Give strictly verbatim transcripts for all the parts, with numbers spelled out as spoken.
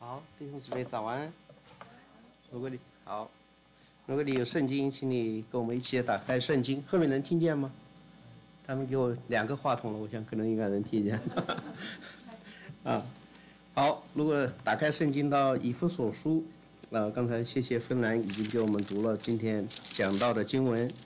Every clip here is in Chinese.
好，弟兄姊妹早安。如果你好，如果你有圣经，请你跟我们一起打开圣经。后面能听见吗？他们给我两个话筒了，我想可能应该能听见。啊，好，如果打开圣经到以弗所书，啊，刚才谢谢芬兰已经给我们读了今天讲到的经文。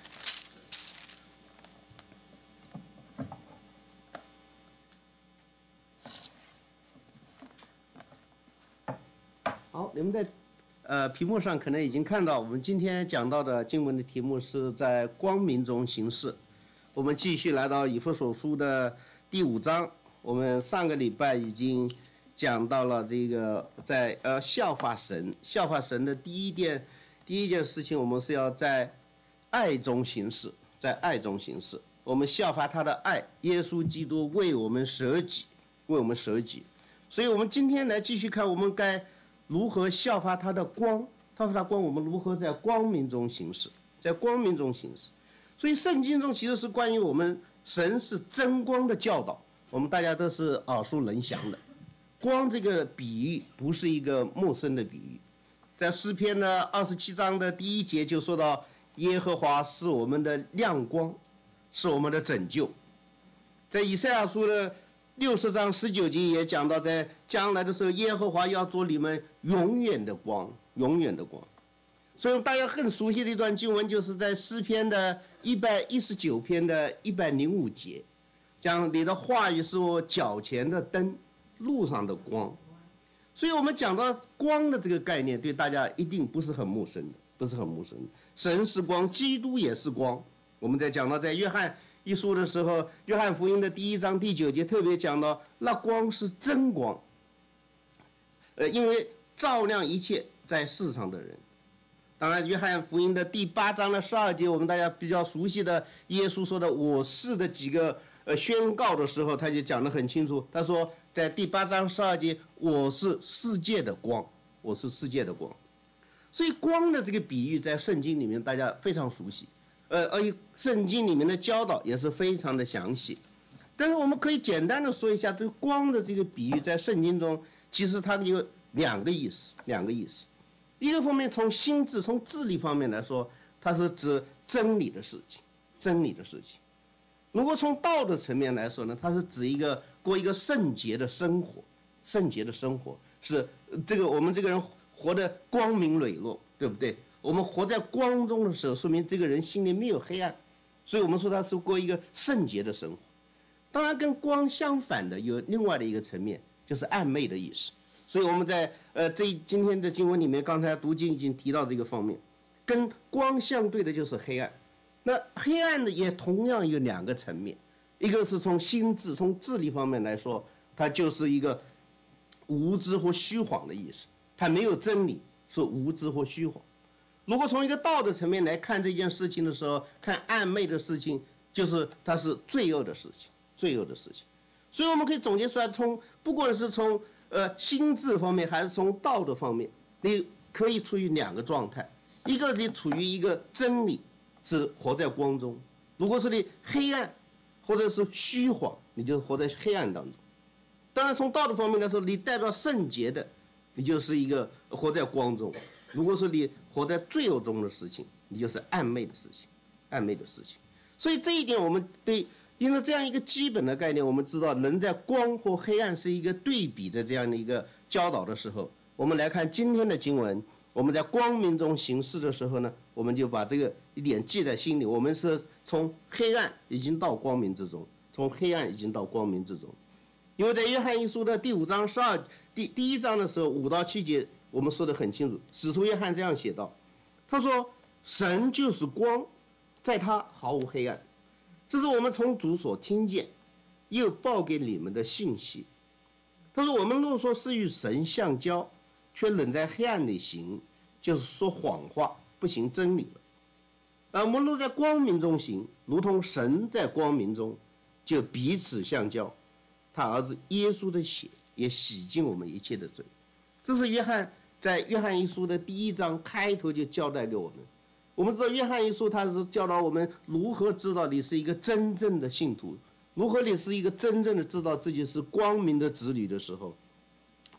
好，你们在呃屏幕上可能已经看到，我们今天讲到的经文的题目是在光明中行事。我们继续来到以弗所书的第五章，我们上个礼拜已经讲到了这个在呃效法神，效法神的第一件第一件事情，我们是要在爱中行事，在爱中行事。我们效法他的爱，耶稣基督为我们舍己，为我们舍己。所以我们今天来继续看，我们该如何效法他的光，他说他光，我们如何在光明中行事，在光明中行事。所以圣经中其实是关于我们神是真光的教导，我们大家都是耳熟能详的。光这个比喻不是一个陌生的比喻，在诗篇的二十七章的第一节就说到，耶和华是我们的亮光，是我们的拯救。在以赛亚书的六十章十九节也讲到，在将来的时候，耶和华要做你们永远的光，永远的光。所以大家更熟悉的一段经文，就是在诗篇的一百一十九篇的一百零五节，讲你的话语是我脚前的灯，路上的光。所以我们讲到光的这个概念，对大家一定不是很陌生的，不是很陌生的。神是光，基督也是光。我们在讲到在约翰一书的时候，约翰福音的第一章第九节特别讲到，那光是真光，呃，因为照亮一切在世上的人。当然，约翰福音的第八章的十二节，我们大家比较熟悉的耶稣说的"我是"的几个呃宣告的时候，他就讲得很清楚。他说，在第八章十二节，"我是世界的光，我是世界的光"。所以，光的这个比喻在圣经里面大家非常熟悉，呃，而且圣经里面的教导也是非常的详细。但是，我们可以简单的说一下，这个光的这个比喻在圣经中，其实它有两个意思，两个意思。一个方面，从心智、从智力方面来说，它是指真理的事情，真理的事情。如果从道德层面来说呢，它是指一个过一个圣洁的生活，圣洁的生活是这个我们这个人活得光明磊落，对不对？我们活在光中的时候，说明这个人心里没有黑暗，所以我们说他是过一个圣洁的生活。当然，跟光相反的有另外的一个层面，就是暧昧的意思。所以我们在呃这今天的经文里面，刚才读经已经提到这个方面，跟光相对的就是黑暗。那黑暗的也同样有两个层面，一个是从心智、从智力方面来说，它就是一个无知或虚晃的意思，它没有真理，是无知或虚晃。如果从一个道德层面来看这件事情的时候，看暧昧的事情，就是它是罪恶的事情，罪恶的事情。所以我们可以总结出来，从不管是从呃心智方面还是从道德方面，你可以处于两个状态，一个你处于一个真理，是活在光中；如果是你黑暗或者是虚晃，你就活在黑暗当中。当然，从道德方面来说，你代表圣洁的，你就是一个活在光中；如果是你活在罪恶中的事情，你就是暧昧的事情，暧昧的事情。所以这一点，我们对因为这样一个基本的概念，我们知道人在光或黑暗是一个对比的这样的一个教导的时候，我们来看今天的经文，我们在光明中行事的时候呢，我们就把这个一点记在心里。我们是从黑暗已经到光明之中，从黑暗已经到光明之中。因为在约翰一书的第五章十二第第一章的时候，五到七节我们说得很清楚，使徒约翰这样写道，他说：神就是光，在他毫无黑暗。这是我们从主所听见又报给你们的信息。他说，我们若说是与神相交，却仍在黑暗里行，就是说谎话，不行真理了。而我们若在光明中行，如同神在光明中，就彼此相交。他儿子耶稣的血也洗净我们一切的罪。这是约翰在约翰一书的第一章开头就交代给我们。我们知道约翰一书他是教导我们如何知道你是一个真正的信徒，如何你是一个真正的知道自己是光明的子女的时候，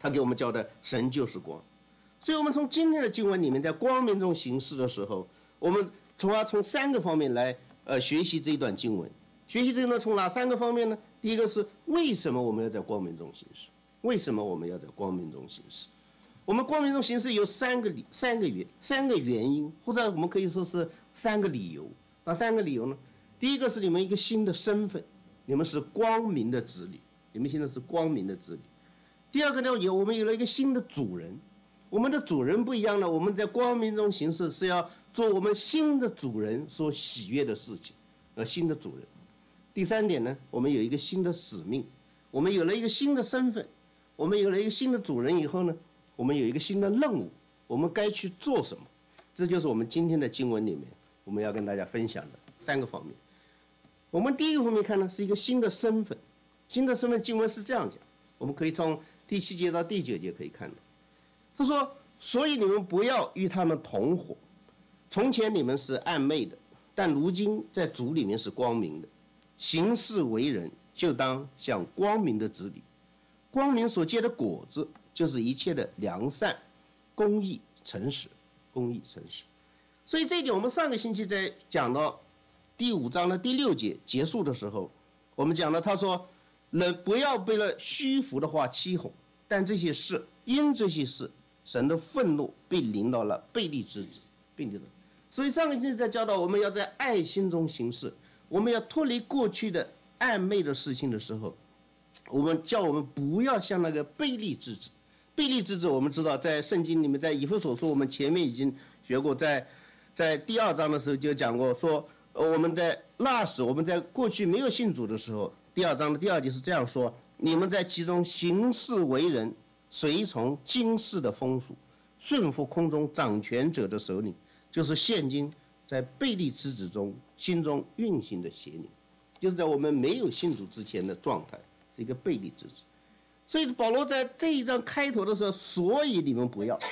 他给我们教的神就是光。所以我们从今天的经文里面，在光明中行事的时候，我们从而从三个方面来呃学习这一段经文。学习这个呢，从哪三个方面呢？第一个是为什么我们要在光明中行事？为什么我们要在光明中行事？我们光明中行事有三个理、三个原、三个原因，或者我们可以说是三个理由。哪三个理由呢？第一个是你们一个新的身份，你们是光明的子女，你们现在是光明的子女。第二个呢，有我们有了一个新的主人。我们的主人不一样了，我们在光明中行事是要做我们新的主人所喜悦的事情，呃，新的主人。第三点呢，我们有一个新的使命，我们有了一个新的身份，我们有了一个新的主人以后呢，我们有一个新的任务，我们该去做什么？这就是我们今天的经文里面我们要跟大家分享的三个方面。我们第一个方面看呢，是一个新的身份，新的身份经文是这样讲，我们可以从第七节到第九节可以看到。他说：“所以你们不要与他们同伙。从前你们是暗昧的，但如今在主里面是光明的。行事为人，就当像光明的子女。光明所结的果子，就是一切的良善、公义、诚实。公义、诚实。所以这一点，我们上个星期在讲到第五章的第六节结束的时候，我们讲了，他说：人不要被了虚浮的话欺哄，但这些事，因这些事。”神的愤怒被临到了悖逆之子，悖逆的。所以上个星期在教导我们要在爱心中行事，我们要脱离过去的暧昧的事情的时候，我们叫我们不要像那个悖逆之子。悖逆之子，我们知道在圣经里面，在以弗所书，我们前面已经学过，在在第二章的时候就讲过，说我们在那时，我们在过去没有信主的时候，第二章的第二节是这样说：你们在其中行事为人。随从今世的风俗，顺服空中掌权者的首领，就是现今在悖逆之子中心中运行的邪灵，就是在我们没有信主之前的状态，是一个悖逆之子。所以保罗在这一章开头的时候，所以你们不要，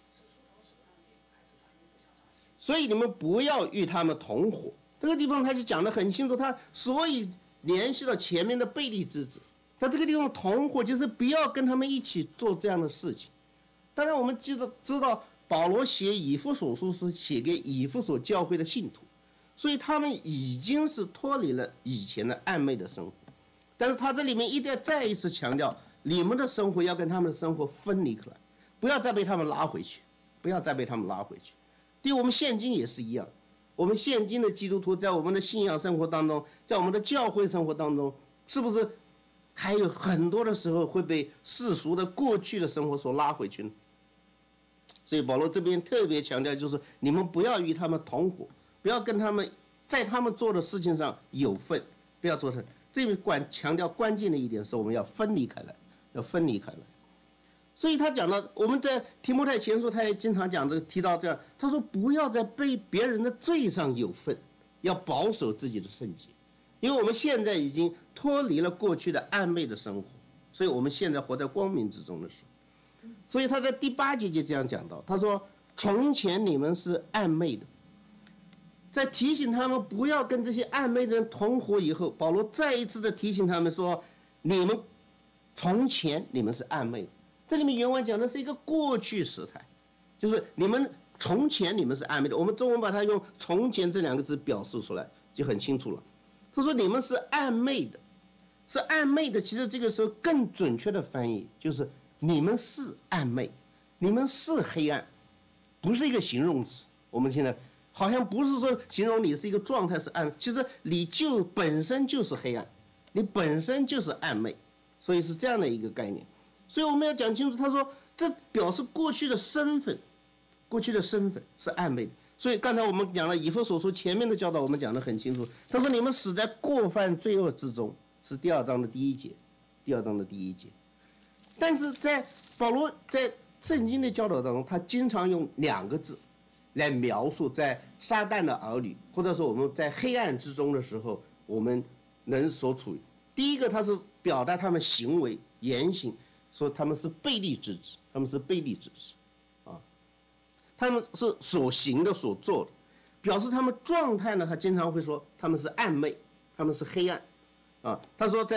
所以你们不要与他们同伙。这个地方他就讲得很清楚，他所以联系到前面的悖逆之子。他这个地方同伙就是不要跟他们一起做这样的事情。当然，我们记得知道保罗写以弗所书是写给以弗所教会的信徒，所以他们已经是脱离了以前的暧昧的生活。但是他这里面一定要再一次强调，你们的生活要跟他们的生活分离开来，不要再被他们拉回去，不要再被他们拉回去。对我们现今也是一样，我们现今的基督徒在我们的信仰生活当中，在我们的教会生活当中，是不是？还有很多的时候会被世俗的过去的生活所拉回去呢。所以保罗这边特别强调，就是你们不要与他们同伙，不要跟他们在他们做的事情上有份，不要做成。这边关强调关键的一点是，我们要分离开来，要分离开来。所以他讲到，我们在提摩太前书他也经常讲这个，提到这样，他说不要在被别人的罪上有份，要保守自己的圣洁。因为我们现在已经脱离了过去的暧昧的生活，所以我们现在活在光明之中的时候。所以他在第八节就这样讲到，他说：“从前你们是暧昧的。”在提醒他们不要跟这些暧昧的人同伙以后，保罗再一次的提醒他们说：“你们从前你们是暧昧的。”这里面原文讲的是一个过去时态，就是你们从前你们是暧昧的。我们中文把它用“从前”这两个字表示出来就很清楚了。他说：“你们是暧昧的，是暧昧的。”其实这个时候更准确的翻译就是你们是暧昧，你们是黑暗，不是一个形容词。我们现在好像不是说形容你是一个状态是暗，其实你就本身就是黑暗，你本身就是暧昧，所以是这样的一个概念。所以我们要讲清楚，他说这表示过去的身份，过去的身份是暧昧的。所以刚才我们讲了以弗所书前面的教导，我们讲得很清楚。他说你们死在过犯罪恶之中，是第二章的第一节，第二章的第一节。但是在保罗在圣经的教导当中，他经常用两个字来描述在撒旦的儿女，或者说我们在黑暗之中的时候，我们人所处于。第一个，他是表达他们行为言行，说他们是悖逆之子，他们是悖逆之子。他们是所行的所做的，表示他们状态呢，他经常会说他们是暧昧，他们是黑暗，啊，他说在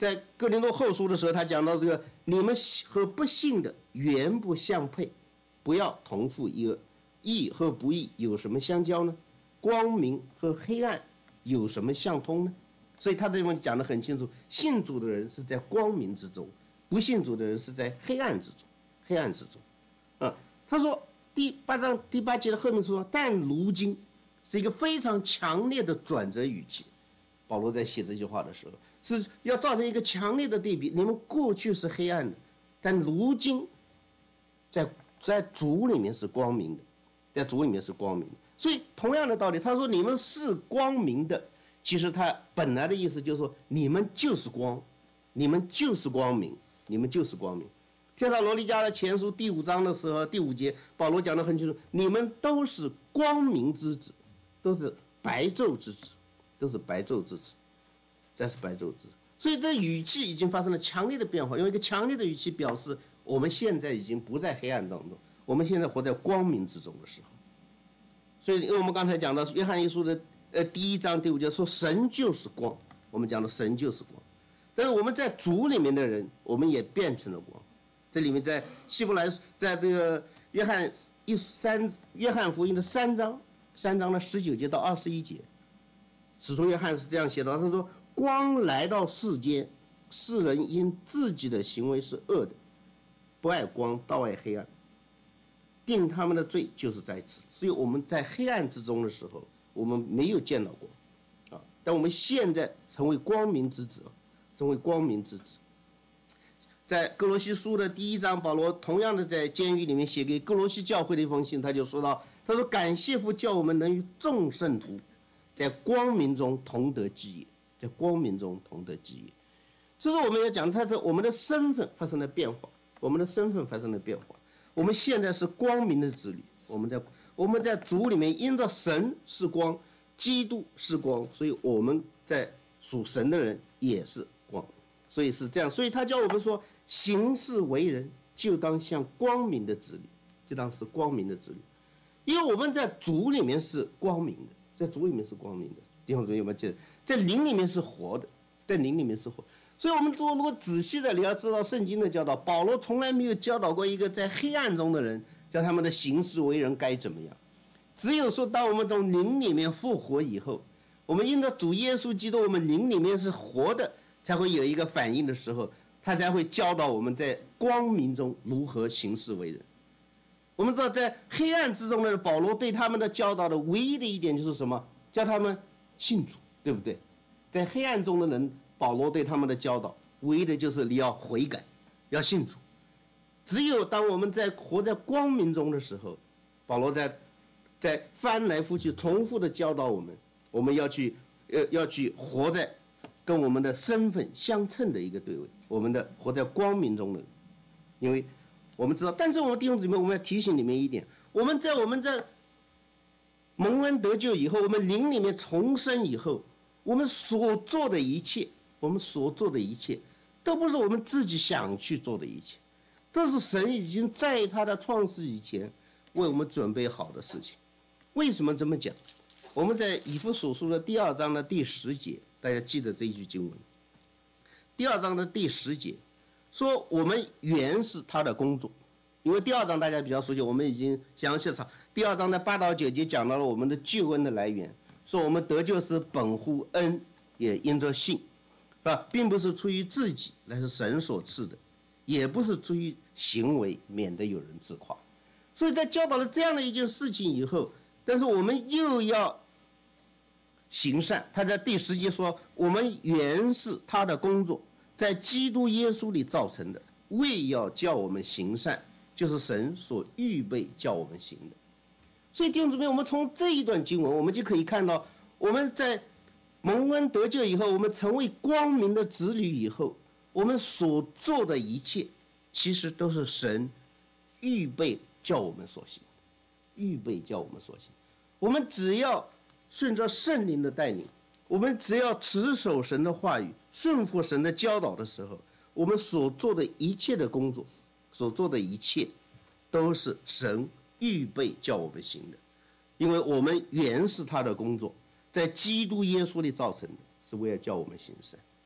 在哥林多后书的时候，他讲到这个：你们和不信的原不相配，不要同负一軛。义和不义有什么相交呢？光明和黑暗有什么相通呢？所以他这地方讲得很清楚：信主的人是在光明之中，不信主的人是在黑暗之中。黑暗之中，啊，他说第八章第八节的后面说，但如今是一个非常强烈的转折语气。保罗在写这句话的时候，是要造成一个强烈的对比：你们过去是黑暗的，但如今在在主里面是光明的，在主里面是光明的。所以同样的道理，他说你们是光明的，其实他本来的意思就是说，你们就是光，你们就是光明，你们就是光明。帖撒罗尼迦的前书第五章的时候，第五节，保罗讲得很清楚：你们都是光明之子，都是白昼之子，都是白昼之子，这是白昼之子。所以这语气已经发生了强烈的变化，用一个强烈的语气表示，我们现在已经不在黑暗当中，我们现在活在光明之中的时候。所以，因为我们刚才讲到约翰一书的呃第一章第五节说，神就是光，我们讲的神就是光。但是我们在主里面的人，我们也变成了光。这里面在希伯来，在这个约翰一三约翰福音的三章三章的十九节到二十一节，使徒约翰是这样写的：他说，光来到世间，世人因自己的行为是恶的，不爱光，倒爱黑暗，定他们的罪就是在此。所以我们在黑暗之中的时候，我们没有见到光，啊，但我们现在成为光明之子，成为光明之子。在哥罗西书的第一章，保罗同样的在监狱里面写给哥罗西教会的一封信，他就说到：他说，感谢父叫我们能与众圣徒在光明中同得基业，在光明中同得基业。所以说我们要讲，他的我们的身份发生了变化，我们的身份发生了变化。我们现在是光明的子女，我们在我们在主里面，因着神是光，基督是光，所以我们在属神的人也是光，所以是这样。所以他教我们说，行事为人就当像光明的子女，就当是光明的子女，因为我们在主里面是光明的，在主里面是光明的。弟兄姊妹有没有记得，在灵里面是活的，在灵里面是活。所以我们如果仔细的，你要知道圣经的教导，保罗从来没有教导过一个在黑暗中的人，叫他们的行事为人该怎么样。只有说，当我们从灵里面复活以后，我们因着主耶稣基督，我们灵里面是活的，才会有一个反应的时候，他才会教导我们在光明中如何行事为人。我们知道，在黑暗之中的保罗对他们的教导的唯一的一点就是什么？叫他们信主，对不对？在黑暗中的人，保罗对他们的教导唯一的就是你要悔改，要信主。只有当我们在活在光明中的时候，保罗在在翻来覆去重复的教导我们，我们要去呃要去活在跟我们的身份相称的一个对位，我们的活在光明中的。因为我们知道，但是我们弟兄姊妹，我们要提醒你们一点：我们在我们在蒙恩得救以后，我们灵里面重生以后，我们所做的一切，我们所做的一切，都不是我们自己想去做的一切，都是神已经在他的创世以前为我们准备好的事情。为什么这么讲？我们在以弗所书的第二章的第十节，大家记得这一句经文。第二章的第十节说，我们原是他的工作。因为第二章大家比较熟悉，我们已经详细查。第二章的八到九节讲到了我们的救恩的来源，说我们得救是本乎恩，也因着信，啊，并不是出于自己，乃是神所赐的，也不是出于行为，免得有人自夸。所以在教导了这样的一件事情以后，但是我们又要行善。他在第十节说，我们原是他的工作，在基督耶稣里造成的，为要叫我们行善，就是神所预备叫我们行的。所以弟兄姊妹，我们从这一段经文，我们就可以看到，我们在蒙恩得救以后，我们成为光明的子女以后，我们所做的一切，其实都是神预备叫我们所行，预备叫我们所行。我们只要顺着圣灵的带领，我们只要持守神的话语，顺服神的教导的时候，我们所做的一切的工作，所做的一切，都是神预备叫我们行的。因为我们原是他的工作，在基督耶稣里造成的，是为了叫我们行善。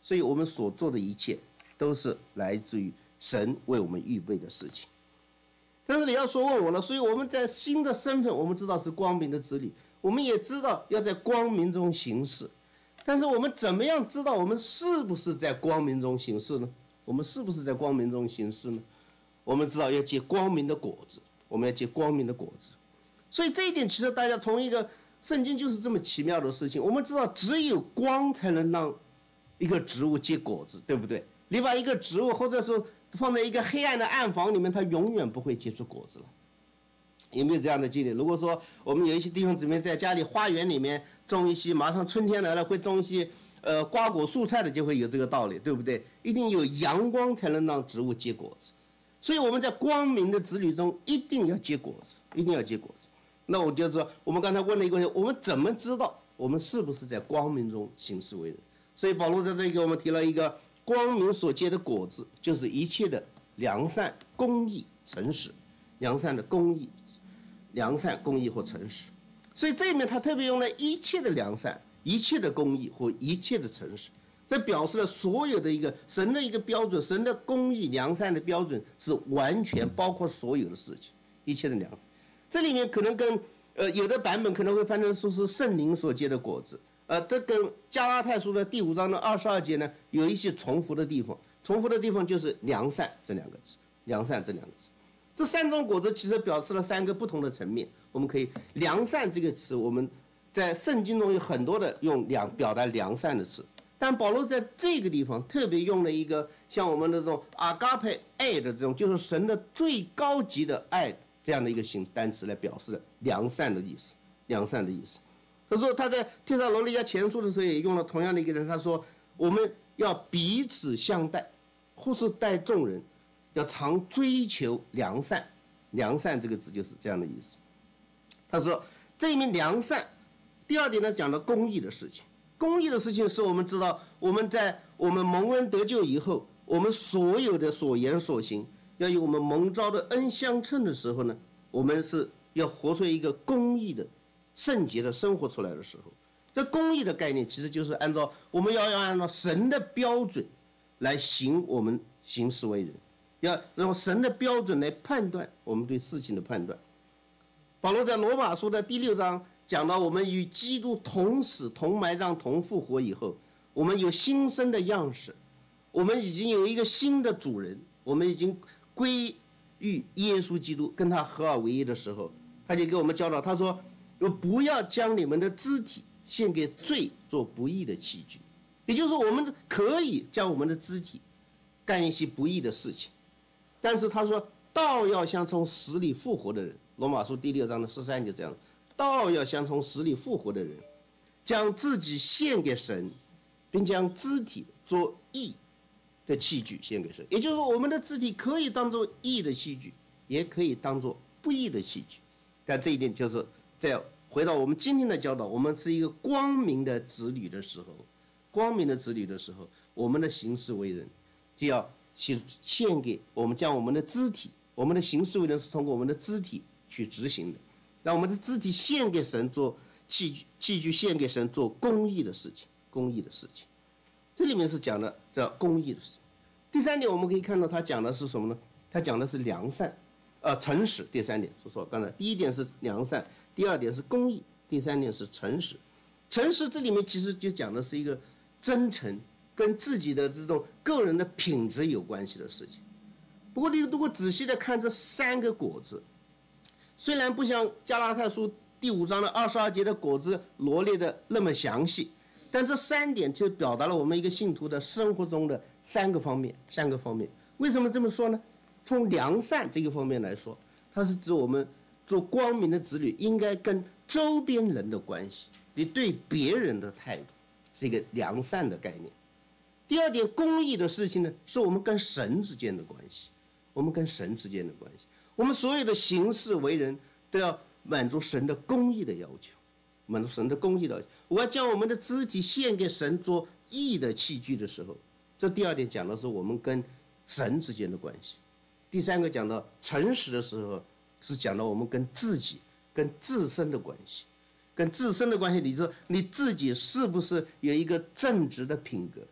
所以我们所做的一切都是来自于神为我们预备的事情。但是你要说问我了，所以我们在新的身份，我们知道是光明的子女，我们也知道要在光明中行事，但是我们怎么样知道我们是不是在光明中行事呢？我们是不是在光明中行事呢？我们知道要结光明的果子，我们要结光明的果子。所以这一点其实大家从一个圣经就是这么奇妙的事情，我们知道只有光才能让一个植物结果子，对不对？你把一个植物或者说放在一个黑暗的暗房里面，它永远不会结出果子了。有没有这样的经历？如果说我们有一些弟兄姊妹在家里花园里面种一些，马上春天来了会种一些呃瓜果蔬菜的，就会有这个道理，对不对？一定有阳光才能让植物结果子。所以我们在光明的子女中一定要结果子，一定要结果子。那我就说，我们刚才问了一个问题，我们怎么知道我们是不是在光明中行事为人？所以保罗在这里给我们提了一个光明所结的果子，就是一切的良善、公义、诚实。良善的公义、良善、公义或诚实。所以这里面他特别用了一切的良善、一切的公义或一切的诚实。这表示了所有的一个神的一个标准，神的公义良善的标准是完全包括所有的事情，一切的良善。这里面可能跟呃有的版本可能会翻成说是圣灵所结的果子，呃，这跟加拉太书的第五章的二十二节呢有一些重符的地方，重符的地方就是良善这两个字，良善这两个字。这三种果子其实表示了三个不同的层面。我们可以良善这个词，我们在圣经中有很多的用良表达良善的词。但保罗在这个地方特别用了一个像我们的这种阿嘎佩爱的这种，就是神的最高级的爱这样的一个形单词来表示良善的意思，良善的意思。他说他在帖撒罗尼迦前书的时候也用了同样的一个人，他说我们要彼此相待，或是待众人，要常追求良善。良善这个字就是这样的意思。他说这里面良善，第二点呢讲到公义的事情。公义的事情是我们知道，我们在我们蒙恩得救以后，我们所有的所言所行，要与我们蒙召的恩相称的时候呢，我们是要活出一个公义的、圣洁的生活出来的时候。这公义的概念其实就是按照我们要要按照神的标准来行我们行事为人，要用神的标准来判断我们对事情的判断。保罗在罗马书的第六章讲到，我们与基督同死、同埋葬、同复活以后，我们有新生的样式，我们已经有一个新的主人，我们已经归于耶稣基督，跟他合而为一的时候，他就给我们教导，他说：不要将你们的肢体献给罪做不义的器具。也就是说，我们可以将我们的肢体干一些不义的事情，但是他说，道要像从死里复活的人。罗马书第六章的十三节这样，道要像从死里复活的人，将自己献给神，并将肢体做义的器具献给神。也就是说，我们的肢体可以当做义的器具，也可以当做不义的器具。但这一点就是在回到我们今天的教导，我们是一个光明的子女的时候，光明的子女的时候，我们的行事为人就要献献给我们，将我们的肢体，我们的行事为人是通过我们的肢体去执行的，让我们的肢体献给神做器具，器具献给神做公义的事情，公义的事情。这里面是讲的这公义的事情。第三点，我们可以看到他讲的是什么呢？他讲的是良善，呃，诚实。第三点，说说刚才第一点是良善，第二点是公义，第三点是诚实。诚实这里面其实就讲的是一个真诚，跟自己的这种个人的品质有关系的事情。不过你如果仔细的看这三个果子，虽然不像加拉太书第五章的二十二节的果子罗列的那么详细，但这三点就表达了我们一个信徒的生活中的三个方面，三个方面。为什么这么说呢？从良善这个方面来说，它是指我们做光明的子女应该跟周边人的关系，你对别人的态度是一个良善的概念。第二点，公义的事情呢，是我们跟神之间的关系，我们跟神之间的关系，我们所有的行事为人都要满足神的公义的要求，满足神的公义的要求。我要将我们的肢体献给神做义的器具的时候，这第二点讲的是我们跟神之间的关系。第三个讲到诚实的时候，是讲到我们跟自己、跟自身的关系，跟自身的关系。你说你自己是不是有一个正直的品格？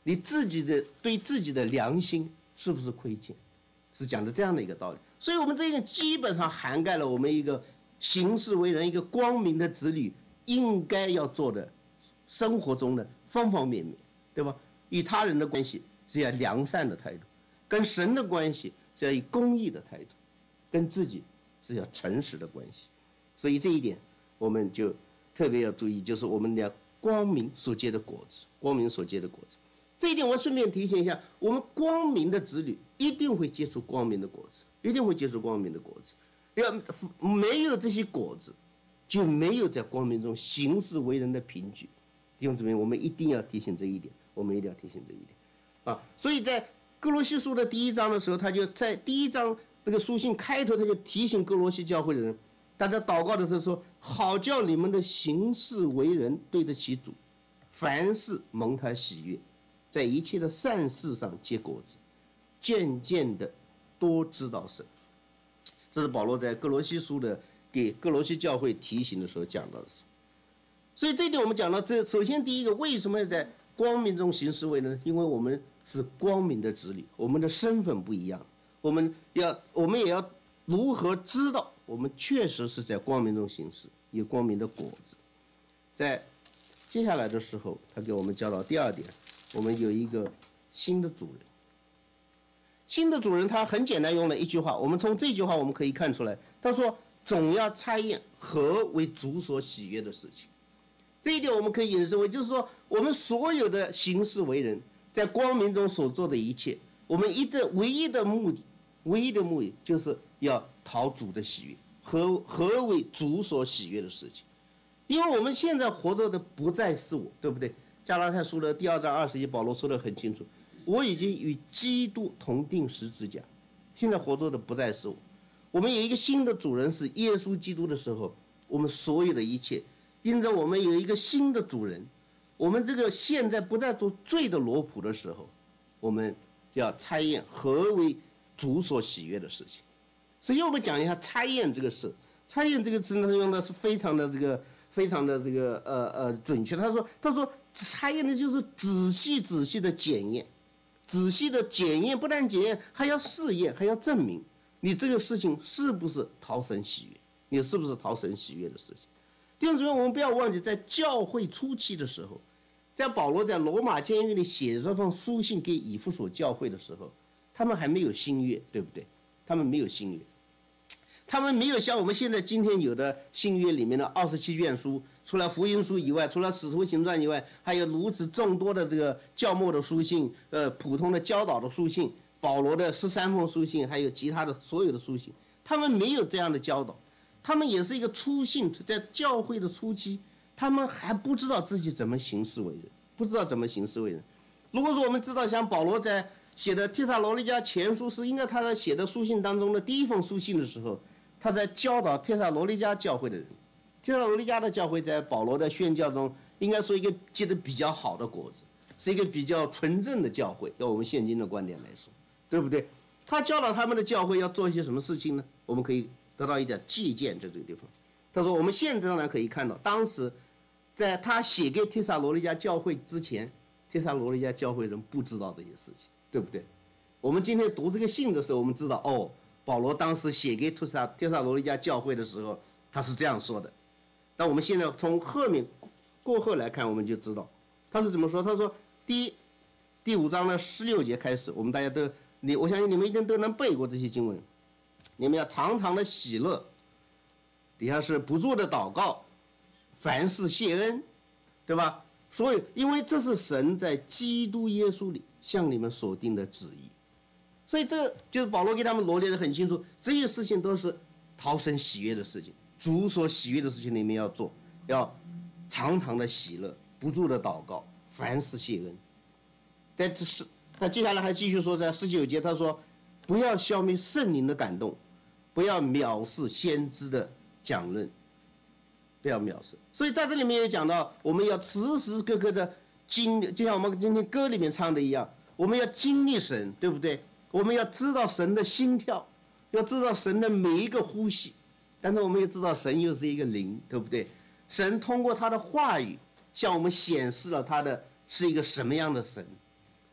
你自己的对自己的良心是不是亏欠，是讲的这样的一个道理。所以我们这个基本上涵盖了我们一个行事为人、一个光明的子女应该要做的生活中的方方面面，对吧？与他人的关系是要良善的态度，跟神的关系是要以公义的态度，跟自己是要诚实的关系。所以这一点我们就特别要注意，就是我们的光明所结的果子，光明所结的果子。这一点我顺便提醒一下，我们光明的子女一定会结出光明的果子，一定会结出光明的果子。要没有这些果子，就没有在光明中行事为人的凭据。弟兄姊妹，我们一定要提醒这一点，我们一定要提醒这一点啊！所以在哥罗西书的第一章的时候，他就在第一章那个书信开头，他就提醒哥罗西教会的人，大家祷告的时候说：“好叫你们的行事为人对得起主，凡事蒙他喜悦，在一切的善事上结果子，渐渐的多知道神。”这是保罗在哥罗西书的给哥罗西教会提醒的时候讲到的事。所以这一点我们讲到，这首先第一个，为什么要在光明中行事为人？因为我们是光明的子女，我们的身份不一样，我们要我们也要如何知道我们确实是在光明中行事，有光明的果子。在接下来的时候，他给我们教导第二点，我们有一个新的主人。新的主人他很简单用了一句话，我们从这句话我们可以看出来，他说总要猜验何为主所喜悦的事情。这一点我们可以引申为，就是说我们所有的行事为人，在光明中所做的一切，我们一的唯一的目的，唯一的目的就是要讨主的喜悦。何何为主所喜悦的事情？因为我们现在活着的不再是我，对不对？加拉太书的第二章二十节，保罗说得很清楚，我已经与基督同定十字架，现在活着的不再是我。我们有一个新的主人是耶稣基督的时候，我们所有的一切，因着我们有一个新的主人，我们这个现在不再做罪的罗仆的时候，我们就要猜验何为主所喜悦的事情。所以我们讲一下猜验这个事。猜验这个词呢，他用的是非常的这个非常的这个呃呃准确。他说他说猜验的就是仔细仔细的检验，仔细的检验，不但检验，还要试验，还要证明你这个事情是不是讨神喜悦，你是不是讨神喜悦的事情。弟兄姊妹，我们不要忘记，在教会初期的时候，在保罗在罗马监狱里写这封书信给以弗所教会的时候，他们还没有新约，对不对？他们没有新约，他们没有像我们现在今天有的新约里面的二十七卷书，除了福音书以外，除了使徒行传以外，还有如此众多的这个教牧的书信，呃，普通的教导的书信，保罗的十三封书信，还有其他的所有的书信，他们没有这样的教导。他们也是一个初信，在教会的初期，他们还不知道自己怎么行事为人，不知道怎么行事为人。如果说我们知道，像保罗在写的帖撒罗尼迦前书是应该他在写的书信当中的第一封书信的时候，他在教导帖撒罗尼迦教会的人。帖撒罗尼迦的教会在保罗的宣教中，应该说一个结得比较好的果子，是一个比较纯正的教会。用我们现今的观点来说，对不对？他教导他们的教会要做一些什么事情呢？我们可以得到一点借鉴，在这个地方。他说我们现在当然可以看到，当时在他写给帖撒罗尼迦教会之前，帖撒罗尼迦教会人不知道这些事情，对不对？我们今天读这个信的时候，我们知道哦，保罗当时写给帖撒帖撒罗尼迦教会的时候，他是这样说的。但我们现在从后面过后来看，我们就知道他是怎么说。他说第一第五章的十六节开始，我们大家都你我相信你们一定都能背过这些经文。你们要常常的喜乐，底下是不住的祷告，凡事谢恩，对吧？所以因为这是神在基督耶稣里向你们所定的旨意，所以这就是保罗给他们罗列的很清楚，这些事情都是讨神喜悦的事情，主所喜悦的事情你们要做，要常常的喜乐，不住的祷告，凡事谢恩。在这是他接下来还继续说，在十九节他说，不要消灭圣灵的感动，不要藐视先知的讲论，不要藐视。所以在这里面也讲到，我们要时时刻刻的经历，就像我们今天歌里面唱的一样，我们要经历神，对不对？我们要知道神的心跳，要知道神的每一个呼吸。但是我们也知道神又是一个灵，对不对？神通过他的话语向我们显示了他的是一个什么样的神。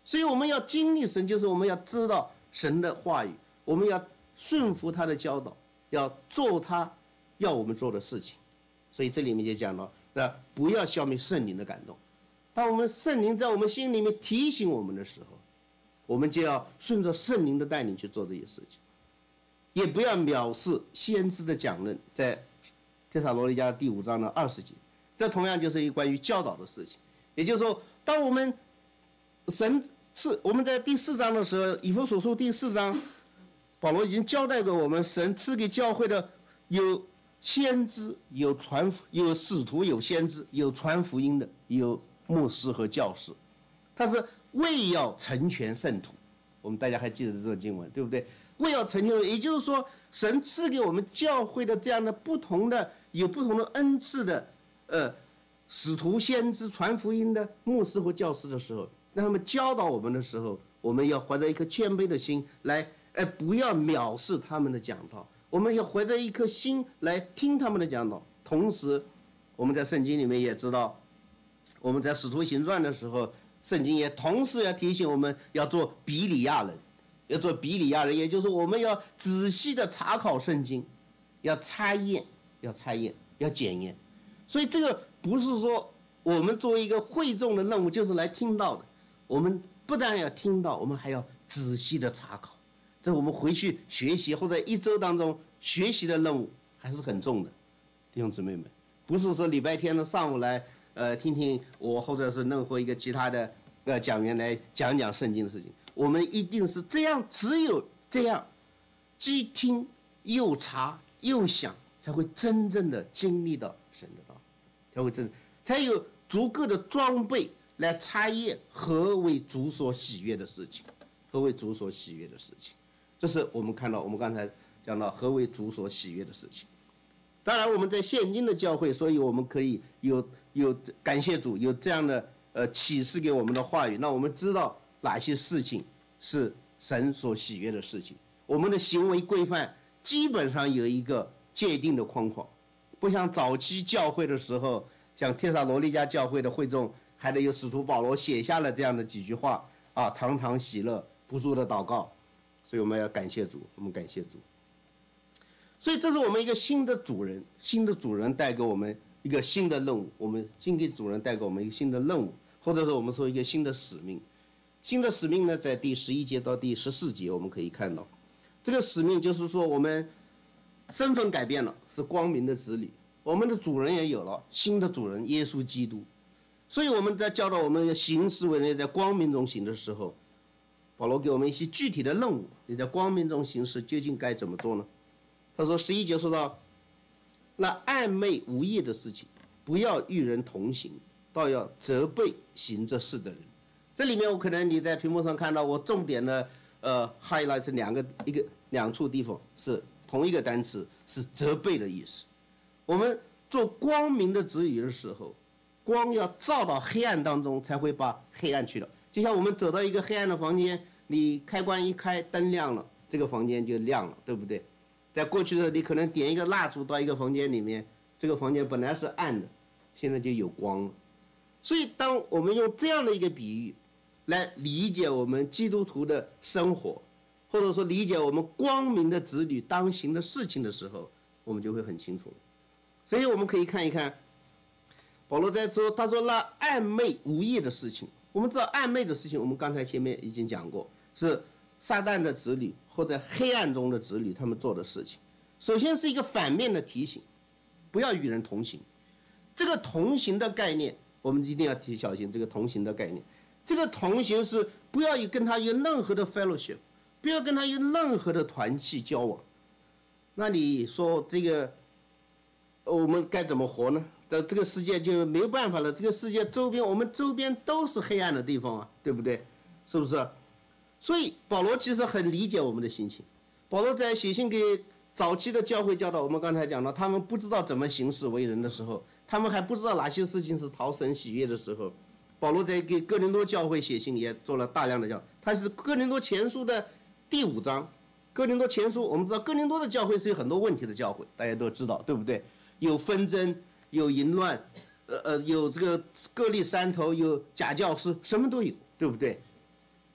所以我们要经历神，就是我们要知道神的话语，我们要顺服他的教导，要做他要我们做的事情。所以这里面就讲到，那不要消灭圣灵的感动。当我们圣灵在我们心里面提醒我们的时候，我们就要顺着圣灵的带领去做这些事情，也不要藐视先知的讲论，在帖撒罗尼迦第五章的二十节，这同样就是一个关于教导的事情。也就是说，当我们神赐我们在第四章的时候，以弗所书第四章，保罗已经交代给我们，神赐给教会的有先知，有传有使徒，有先知，有传福音的，有牧师和教师，他是为要成全圣徒。我们大家还记得这个经文，对不对？为要成全，也就是说，神赐给我们教会的这样的不同的有不同的恩赐的，呃，使徒、先知、传福音的牧师和教师的时候，让他们教导我们的时候，我们要怀着一颗谦卑的心来，呃，不要藐视他们的讲道，我们要怀着一颗心来听他们的讲道。同时，我们在圣经里面也知道，我们在使徒行传的时候，圣经也同时要提醒我们要做比利亚人，要做比利亚人，也就是我们要仔细的查考圣经，要查验，要查验，要检验。所以这个不是说我们作为一个会众的任务就是来听到的，我们不但要听到，我们还要仔细的查考。这我们回去学习或者一周当中学习的任务还是很重的，弟兄姊妹们，不是说礼拜天的上午来呃听听我或者是任何一个其他的呃讲员来讲讲圣经的事情，我们一定是这样，只有这样，既听又查又想，才会真正的经历到神的道，才会真才有足够的装备来查验何为主所喜悦的事情，何为主所喜悦的事情。这是我们看到，我们刚才讲到何为主所喜悦的事情。当然，我们在现今的教会，所以我们可以有有感谢主，有这样的呃启示给我们的话语，那我们知道哪些事情是神所喜悦的事情。我们的行为规范基本上有一个界定的框框，不像早期教会的时候，像帖撒罗尼迦教会的会众，还得有使徒保罗写下了这样的几句话啊，常常喜乐，不住的祷告。所以我们要感谢主，我们感谢主。所以这是我们一个新的主人，新的主人带给我们一个新的任务，我们新的主人带给我们一个新的任务，或者说我们说一个新的使命。新的使命呢，在第十一节到第十四节我们可以看到，这个使命就是说我们身份改变了，是光明的子女，我们的主人也有了新的主人耶稣基督。所以我们在教导我们行事为人，在光明中行的时候，保罗给我们一些具体的任务，你在光明中行事究竟该怎么做呢？他说十一节说到，那暧昧无益的事情不要与人同行，倒要责备行这事的人。这里面我可能你在屏幕上看到我重点的呃 highlight 两个一个两处地方是同一个单词，是责备的意思。我们做光明的子女的时候，光要照到黑暗当中，才会把黑暗去掉。就像我们走到一个黑暗的房间，你开关一开，灯亮了，这个房间就亮了，对不对？在过去的你可能点一个蜡烛到一个房间里面，这个房间本来是暗的，现在就有光了。所以当我们用这样的一个比喻来理解我们基督徒的生活，或者说理解我们光明的子女当行的事情的时候，我们就会很清楚。所以我们可以看一看保罗在说，他说那暧昧无益的事情，我们知道暧昧的事情，我们刚才前面已经讲过，是撒旦的子女或者黑暗中的子女他们做的事情。首先是一个反面的提醒，不要与人同行。这个同行的概念，我们一定要提小心。这个同行的概念，这个同行是不要跟他有任何的 fellowship， 不要跟他有任何的团契交往。那你说这个我们该怎么活呢？在这个世界就没有办法了，这个世界周边我们周边都是黑暗的地方啊，对不对？是不是？所以保罗其实很理解我们的心情。保罗在写信给早期的教会教导，我们刚才讲到，他们不知道怎么行事为人的时候，他们还不知道哪些事情是讨神喜悦的时候，保罗在给哥林多教会写信也做了大量的教导。他是哥林多前书的第五章，哥林多前书我们知道哥林多的教会是有很多问题的教会，大家都知道，对不对？有纷争，有淫乱，呃呃，有这个各立山头，有假教师，什么都有，对不对？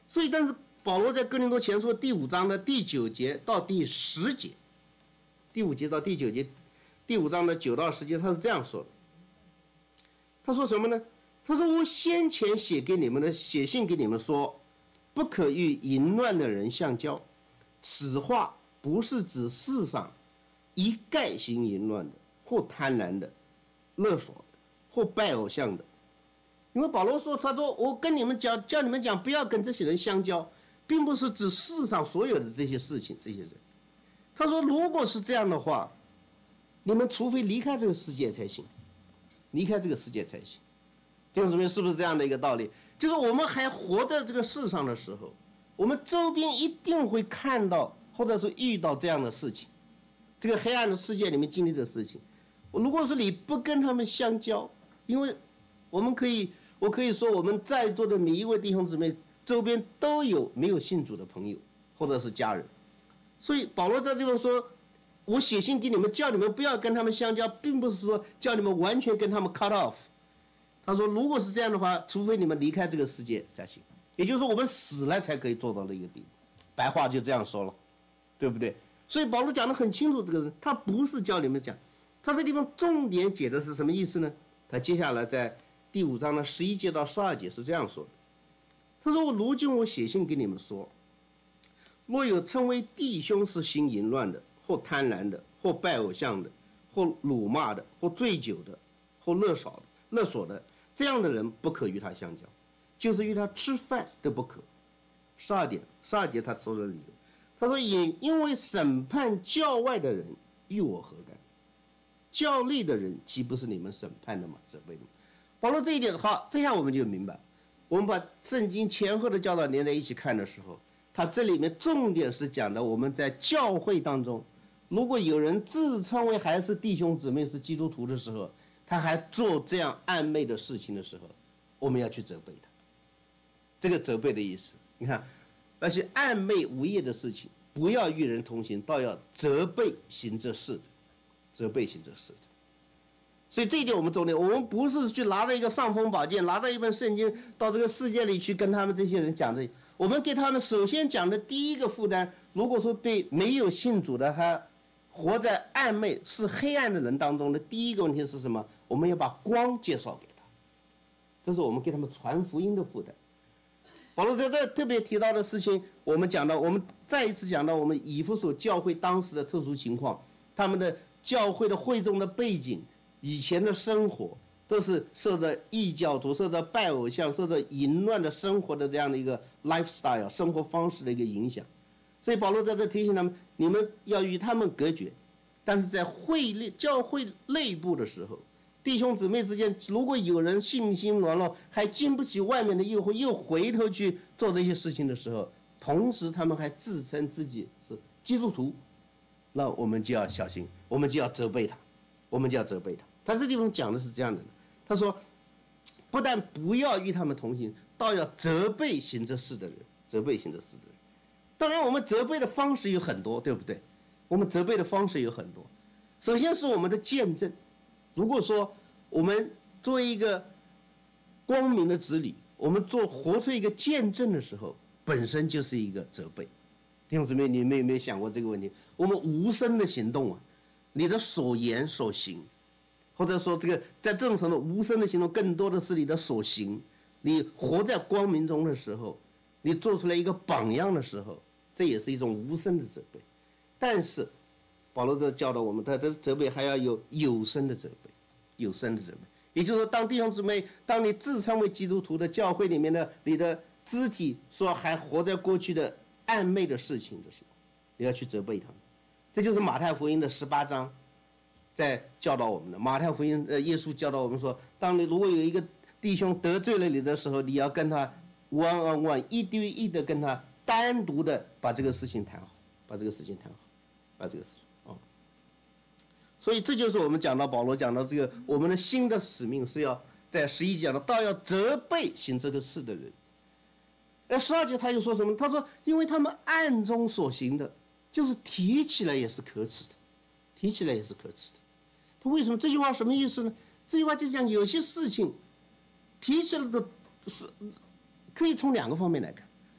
所以，但是保罗在哥林多前书第五章的第九节到第十节，第五节到第九节，第五章的九到十节，他是这样说的。他说什么呢？他说：“我先前写给你们的，写信给你们说，不可与淫乱的人相交。此话不是指世上一概行淫乱的，或贪婪的、勒索的，或拜偶像的。因为保罗说，他说我跟你们讲，叫你们讲，不要跟这些人相交，并不是指世上所有的这些事情、这些人。他说，如果是这样的话，你们除非离开这个世界才行，离开这个世界才行。弟兄姊妹，是不是这样的一个道理？就是我们还活在这个世上的时候，我们周边一定会看到，或者是遇到这样的事情，这个黑暗的世界里面经历的事情。如果说你不跟他们相交，因为我们可以，我可以说，我们在座的每一位弟兄姊妹周边都有没有信主的朋友或者是家人，所以保罗在这边说，我写信给你们，叫你们不要跟他们相交，并不是说叫你们完全跟他们 cut off。他说，如果是这样的话，除非你们离开这个世界才行，也就是说我们死了才可以做到那个地步。白话就这样说了，对不对？所以保罗讲得很清楚，这个人他不是叫你们讲，他这地方重点解的是什么意思呢？他接下来在第五章的十一节到十二节是这样说的。他说，我如今我写信给你们说，若有称为弟兄是行淫乱的，或贪婪的，或拜偶像的，或辱骂的，或醉酒的，或勒索的勒索的，这样的人不可与他相交，就是与他吃饭都不可。十二点十二节他说的理由，他说，也因为审判教外的人与我何干？教内的人岂不是你们审判的吗？责备的吗？保罗这一点好，这样我们就明白。我们把圣经前后的教导连在一起看的时候，他这里面重点是讲的我们在教会当中，如果有人自称为还是弟兄姊妹是基督徒的时候，他还做这样暧昧的事情的时候，我们要去责备他。这个责备的意思，你看，那些暧昧无业的事情，不要与人同行，倒要责备行这事的，责备行这事的。所以这一点我们重点，我们不是去拿着一个尚方宝剑，拿着一本圣经到这个世界里去跟他们这些人讲的。我们给他们首先讲的第一个负担，如果说对没有信主的还活在暧昧是黑暗的人当中的第一个问题是什么？我们要把光介绍给他，这是我们给他们传福音的负担。保罗在这特别提到的事情，我们讲到，我们再一次讲到我们以弗所教会当时的特殊情况，他们的教会的会众的背景，以前的生活都是受着异教徒、受着拜偶像、受着淫乱的生活的这样的一个 lifestyle 生活方式的一个影响。所以保罗在这提醒他们，你们要与他们隔绝。但是在会内教会内部的时候，弟兄姊妹之间，如果有人信心软弱，还经不起外面的诱惑，又回头去做这些事情的时候，同时他们还自称自己是基督徒，那我们就要小心，我们就要责备他，我们就要责备他。他这地方讲的是这样的，他说，不但不要与他们同行，倒要责备行这事的人，责备行这事的人。当然，我们责备的方式有很多，对不对？我们责备的方式有很多。首先是我们的见证。如果说我们作为一个光明的子女，我们做活出一个见证的时候，本身就是一个责备。弟兄姊妹，你们有没有想过这个问题？我们无声的行动啊，你的所言所行，或者说这个在这种程度无声的行动，更多的是你的所行。你活在光明中的时候，你做出来一个榜样的时候，这也是一种无声的责备。但是保罗这教导我们，他这责备还要有有声的责备，有声的责备。也就是说，当弟兄姊妹，当你自称为基督徒的教会里面的你的肢体说还活在过去的暧昧的事情的时候，你要去责备他们。这就是马太福音的十八章在教导我们的。马太福音呃，耶稣教导我们说，当你如果有一个弟兄得罪了你的时候，你要跟他 one on one 一对一的跟他单独的把这个事情谈好，把这个事情谈好，把这个事情。所以这就是我们讲到保罗讲到这个我们的新的使命是要在十一节讲的，倒要责备行这个事的人。而十二节他又说什么？他说，因为他们暗中所行的，就是提起来也是可耻的，提起来也是可耻的。他为什么？这句话什么意思呢？这句话就讲有些事情提起来的是可以从两个方面来看。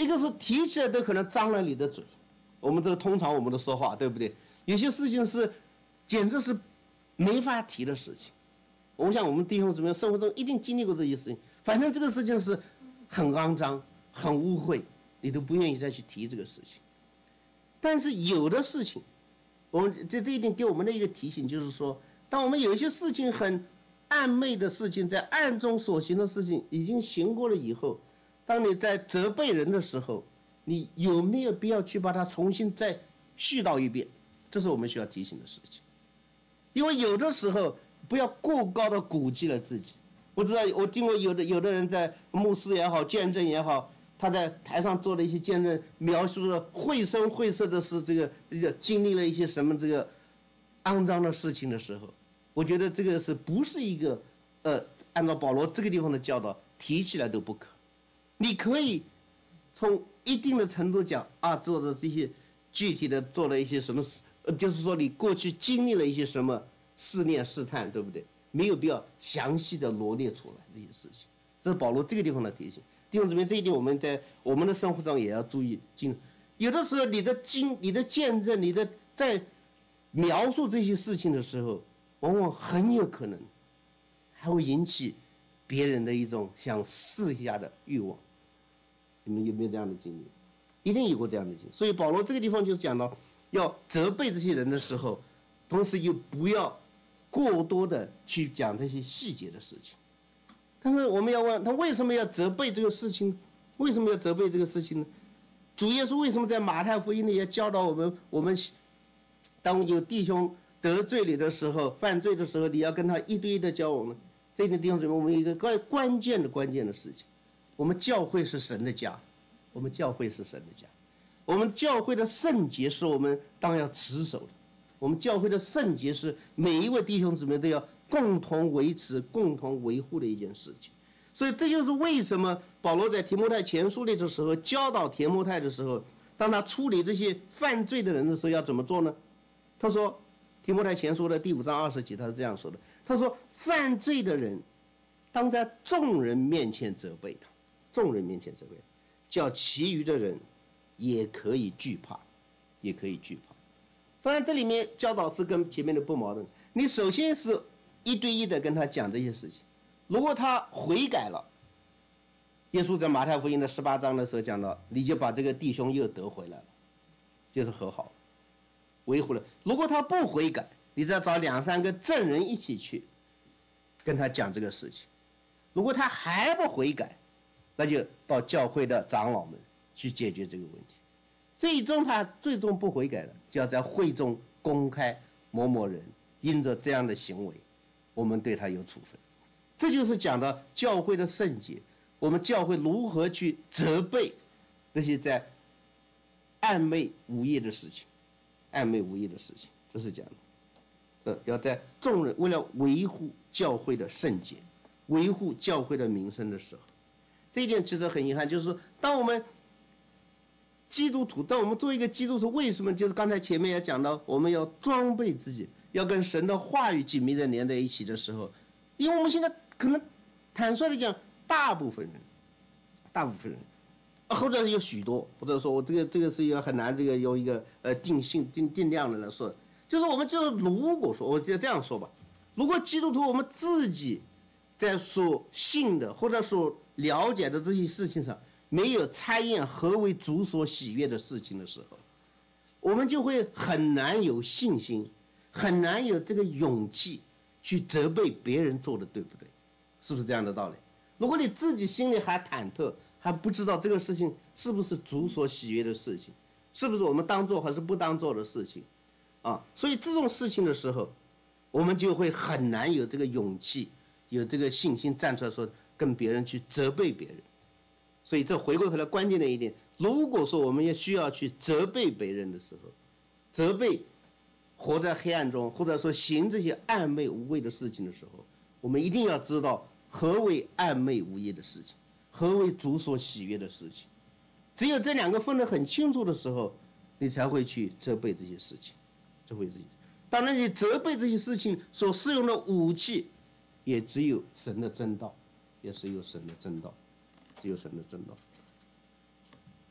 一个是提起来都可能张了你的嘴。我们这个通常我们的说话，对不对？有些事情是简直是没法提的事情。我想我们弟兄姊妹生活中一定经历过这些事情。反正这个事情是很肮脏、很污秽，你都不愿意再去提这个事情。但是有的事情，我们这这一点给我们的一个提醒，就是说，当我们有一些事情很暧昧的事情，在暗中所行的事情已经行过了以后，当你在责备人的时候，你有没有必要去把它重新再絮叨一遍？这是我们需要提醒的事情。因为有的时候不要过高的估计了自己。我知道，我听过有的有的人在牧师也好，见证也好，他在台上做了一些见证，描述的绘声绘色的是这个经历了一些什么这个肮脏的事情的时候，我觉得这个是不是一个呃，按照保罗这个地方的教导，提起来都不可。你可以从一定的程度讲啊，做的这些具体的做了一些什么事，呃，就是说你过去经历了一些什么试炼试探，对不对？没有必要详细的罗列出来这些事情。这是保罗这个地方的提醒。弟兄姊妹，这一点我们在我们的生活上也要注意。经有的时候你的经、你的见证、你的在描述这些事情的时候，往往很有可能还会引起别人的一种想试一下的欲望。你们有没有这样的经历？一定有过这样的经历。所以保罗这个地方就是讲到，要责备这些人的时候，同时又不要过多的去讲这些细节的事情。但是我们要问他为什么要责备这个事情？为什么要责备这个事情呢？主耶稣为什么在马太福音里也教导我们，我们当有弟兄得罪你的时候，犯罪的时候，你要跟他一对一的交往呢？这一点弟兄姊妹，我们有一个关关键的关键的事情，我们教会是神的家，我们教会是神的家，我们教会的圣洁是我们当要持守的，我们教会的圣洁是每一位弟兄姊妹都要共同维持、共同维护的一件事情。所以这就是为什么保罗在提摩太前书里的时候教导提摩太的时候，当他处理这些犯罪的人的时候要怎么做呢？他说，提摩太前书的第五章二十节他是这样说的，他说犯罪的人当在众人面前责备他，众人面前责备他，叫其余的人也可以惧怕，也可以惧怕。当然这里面教导是跟前面的不矛盾，你首先是一对一的跟他讲这些事情，如果他悔改了，耶稣在马太福音的十八章的时候讲到，你就把这个弟兄又得回来了，就是和好，维护了。如果他不悔改，你再找两三个证人一起去跟他讲这个事情。如果他还不悔改，那就到教会的长老们去解决这个问题。最终他最终不悔改了，就要在会中公开某某人因着这样的行为，我们对他有处分。这就是讲到教会的圣洁，我们教会如何去责备这些在暧昧无益的事情，暧昧无益的事情，这是讲的。呃，要在众人为了维护教会的圣洁，维护教会的名声的时候，这一点其实很遗憾，就是说，当我们基督徒，当我们作为一个基督徒，为什么就是刚才前面也讲到，我们要装备自己，要跟神的话语紧密的连在一起的时候，因为我们现在可能坦率的讲，大部分人，大部分人，或者有许多，或者说我这个这个是一个很难这个用一个呃定性定定量的来说，就是我们就是如果说我就这样说吧，如果基督徒我们自己在所信的或者所了解的这些事情上没有猜验何为主所喜悦的事情的时候，我们就会很难有信心，很难有这个勇气去责备别人做的对不对，是不是这样的道理？如果你自己心里还忐忑，还不知道这个事情是不是主所喜悦的事情，是不是我们当做还是不当做的事情啊？所以这种事情的时候，我们就会很难有这个勇气，有这个信心站出来说跟别人去责备别人。所以这回过头来关键的一点，如果说我们也需要去责备别人的时候，责备活在黑暗中或者说行这些暧昧无谓的事情的时候，我们一定要知道何为暧昧无益的事情，何为主所喜悦的事情。只有这两个分得很清楚的时候，你才会去责备这些事情，责备这些。当然，你责备这些事情所适用的武器，也只有神的真道，也是有神的真道，只有神的真道。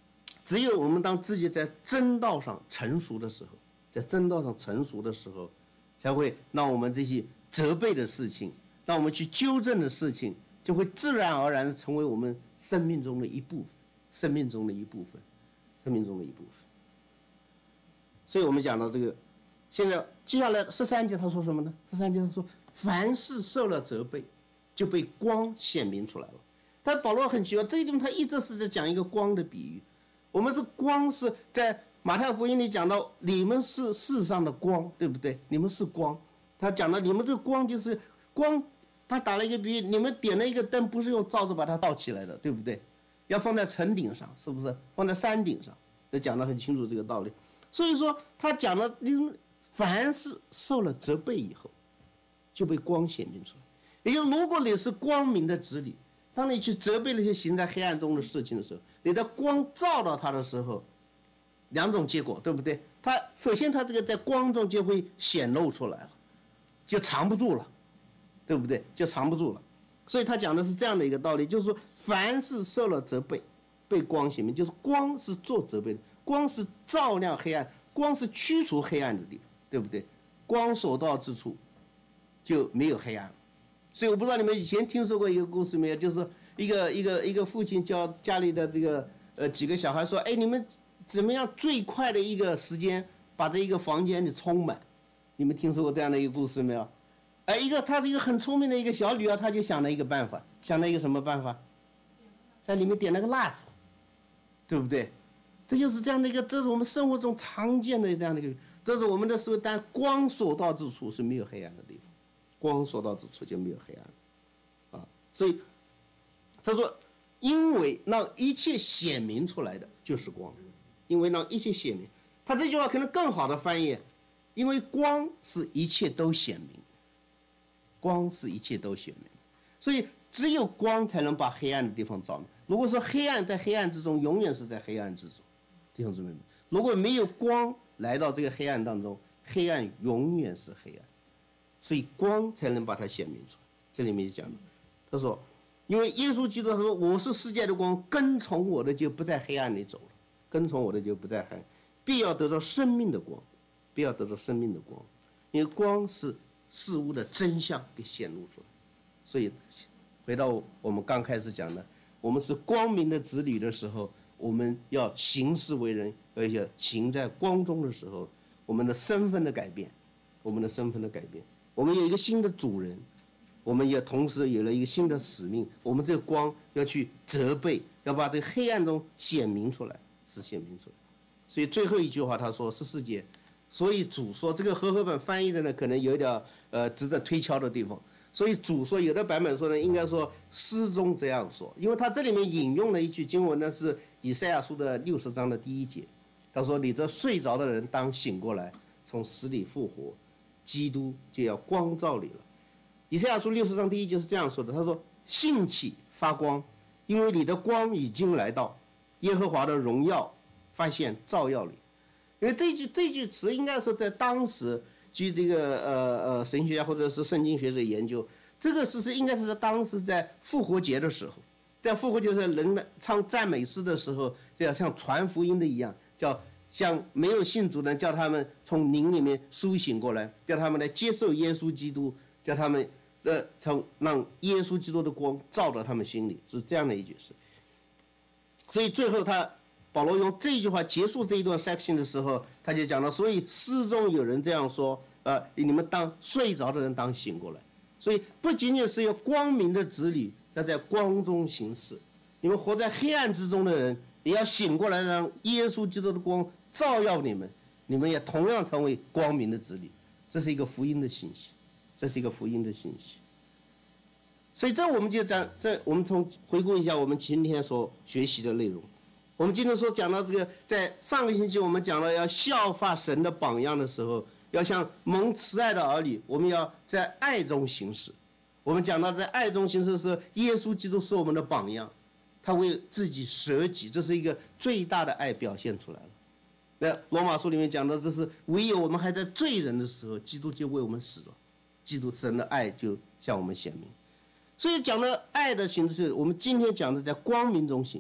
只有我们当自己在真道上成熟的时候，在真道上成熟的时候，才会让我们这些责备的事情，让我们去纠正的事情，就会自然而然成为我们生命中的一部分，生命中的一部分，生命中的一部分。所以我们讲到这个，现在接下来十三节他说什么呢？十三节他说，凡事受了责备，就被光显明出来了。但保罗很奇怪，这个地方他一直是在讲一个光的比喻。我们这光是在马太福音里讲到，你们是世上的光，对不对？你们是光。他讲到你们这个光就是光，他打了一个比喻，你们点了一个灯，不是用罩子把它罩起来的，对不对？要放在城顶上，是不是？放在山顶上，就讲得很清楚这个道理。所以说，他讲了，你凡是受了责备以后，就被光显明出来。也就是，如果你是光明的子女，当你去责备那些行在黑暗中的事情的时候，你的光照到他的时候，两种结果，对不对？他首先他这个在光中就会显露出来了，就藏不住了，对不对？就藏不住了。所以他讲的是这样的一个道理，就是说，凡是受了责备，被光显明，就是光是做责备的，光是照亮黑暗，光是驱除黑暗的地方，对不对？光所到之处就没有黑暗了。所以我不知道你们以前听说过一个故事没有，就是一个一个一个父亲叫家里的这个呃几个小孩说，哎，你们怎么样最快的一个时间把这一个房间里充满？你们听说过这样的一个故事没有？哎，一个他是一个很聪明的一个小女儿，她就想了一个办法，想了一个什么办法？在里面点了个蜡烛，对不对？这就是这样的一个，这是我们生活中常见的这样的一个，这是我们的思维。但光所到之处是没有黑暗的地方，光所到之处就没有黑暗，啊，所以他说，因为让一切显明出来的就是光，因为让一切显明。他这句话可能更好的翻译，因为光是一切都显明，光是一切都显明，所以只有光才能把黑暗的地方照明。如果说黑暗在黑暗之中，永远是在黑暗之中，弟兄姊妹们，如果没有光来到这个黑暗当中，黑暗永远是黑暗，所以光才能把它显明出来。这里面就讲了，他说，因为耶稣基督他说，我是世界的光，跟从我的就不在黑暗里走了，跟从我的就不在黑暗，必要得到生命的光，必要得到生命的光，因为光是事物的真相给显露出来。所以回到我们刚开始讲的，我们是光明的子女的时候，我们要行事为人，而且行在光中的时候，我们的身份的改变，我们的身份的改变，我们有一个新的主人，我们也同时有了一个新的使命，我们这个光要去责备，要把这个黑暗中显明出来，是显明出来。所以最后一句话他说十四节，所以主说，这个和合本翻译的呢可能有点呃值得推敲的地方。所以主说，有的版本说呢，应该说诗中这样说，因为他这里面引用了一句经文呢，是以赛亚书的六十章的第一节，他说：“你这睡着的人当醒过来，从死里复活，基督就要光照你了。”以赛亚书六十章第一节是这样说的，他说：“兴起发光，因为你的光已经来到，耶和华的荣耀发现照耀你。”因为这句这句词应该说在当时。据这个呃呃神学家或者是圣经学者研究，这个事实应该是在当时在复活节的时候，在复活节的时候，人们唱赞美诗的时候，就要像传福音的一样，叫像没有信主的，叫他们从灵里面苏醒过来，叫他们来接受耶稣基督，叫他们呃从让耶稣基督的光照到他们心里，是这样的一句诗。所以最后他。保罗用这句话结束这一段 section 的时候，他就讲了，所以诗中有人这样说，呃，你们当睡着的人当醒过来。所以不仅仅是要光明的子女要在光中行事，你们活在黑暗之中的人也要醒过来，让耶稣基督的光照耀你们，你们也同样成为光明的子女。这是一个福音的信息，这是一个福音的信息。所以这我们就讲，这我们从回顾一下我们今天所学习的内容。我们今天所讲到这个，在上个星期我们讲了要效法神的榜样的时候，要像蒙慈爱的儿女，我们要在爱中行事。我们讲到在爱中行事是耶稣基督是我们的榜样，他为自己舍己，这是一个最大的爱表现出来了。那罗马书里面讲到，这是唯有我们还在罪人的时候，基督就为我们死了，基督神的爱就向我们显明。所以讲的爱的形式，我们今天讲的在光明中行。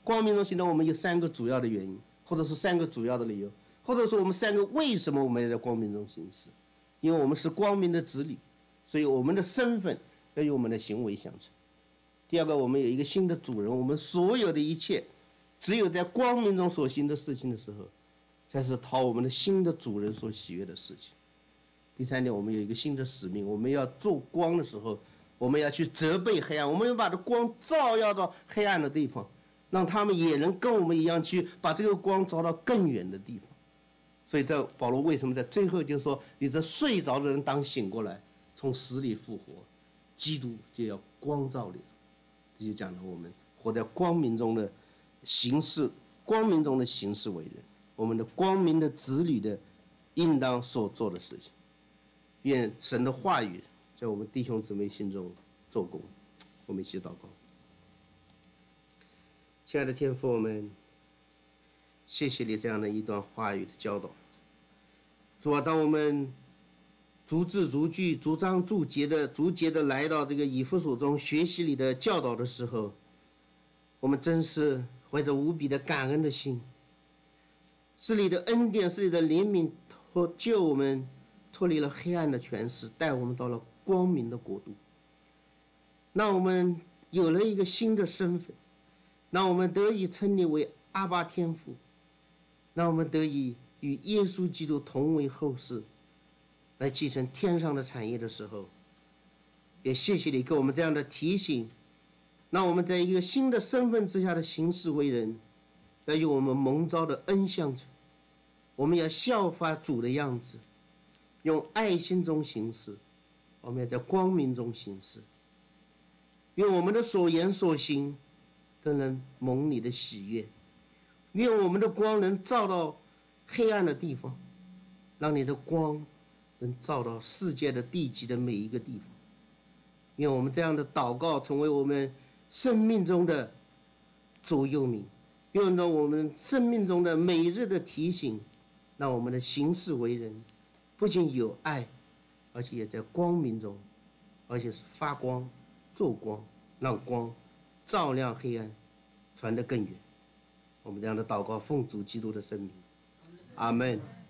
光明中行的我们有三个主要的原因，或者是三个主要的理由，或者说我们三个为什么我们要在光明中行事？因为我们是光明的子女，所以我们的身份要与我们的行为相称。第二个，我们有一个新的主人，我们所有的一切，只有在光明中所行的事情的时候，才是讨我们的新的主人所喜悦的事情。第三点，我们有一个新的使命，我们要做光的时候，我们要去责备黑暗，我们要把这光照耀到黑暗的地方，让他们也能跟我们一样去把这个光照到更远的地方。所以这保罗为什么在最后就说，你这睡着的人当醒过来，从死里复活，基督就要光照你。这就讲了我们活在光明中的行事，光明中的行事为人，我们的光明的子女的应当所做的事情。愿神的话语在我们弟兄姊妹心中做工。我们一起祷告。亲爱的天父，我们谢谢你这样的一段话语的教导。主啊，当我们逐字逐句、逐章逐节的、逐节的来到这个以弗所中学习你的教导的时候，我们真是怀着无比的感恩的心。是你的恩典，是你的怜悯，脱救我们脱离了黑暗的权势，带我们到了光明的国度。让我们有了一个新的身份，让我们得以称你为阿爸天父，让我们得以与耶稣基督同为后世，来继承天上的产业的时候，也谢谢你给我们这样的提醒，让我们在一个新的身份之下的行事为人，要有我们蒙召的恩相称。我们要效法主的样子，用爱心中行事，我们要在光明中行事。愿我们的所言所行都能蒙你的喜悦，愿我们的光能照到黑暗的地方，让你的光能照到世界的地极的每一个地方。愿我们这样的祷告成为我们生命中的座右铭，愿我们生命中的每日的提醒，让我们的行事为人不仅有爱，而且也在光明中，而且是发光做光，让光照亮黑暗，传得更远。我们这样的祷告奉主基督的圣名，阿们。